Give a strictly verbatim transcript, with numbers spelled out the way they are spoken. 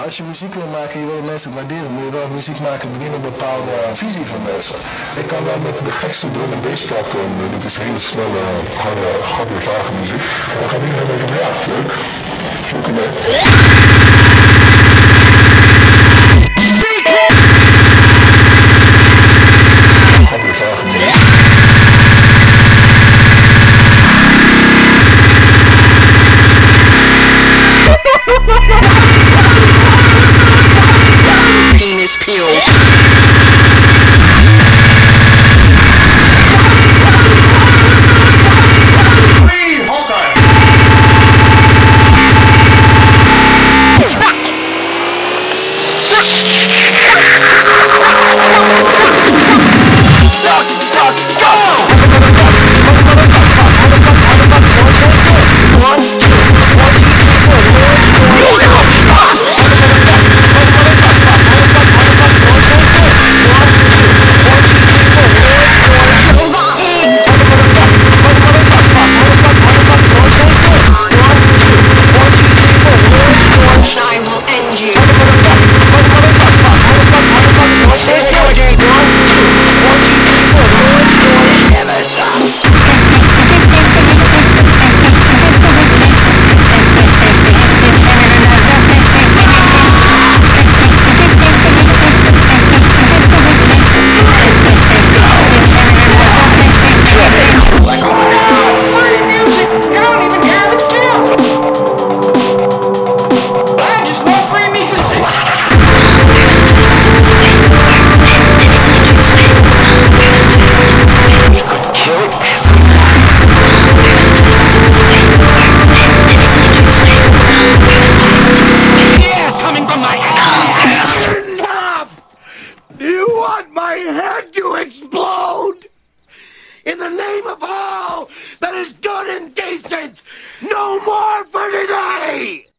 Als je muziek wil maken en je wil mensen het waarderen, moet je wel muziek maken binnen een bepaalde visie van mensen. Ik kan wel met de gekste drum en bass plaat komen. Dit is hele snelle, harde, harde, vage muziek. En dan gaat iedereen denken, ja, leuk. Ook een beetje. Harde, vage muziek. Penis pills. Free Hawkeye. You want my head to explode? In the name of all that is good and decent, no more for today!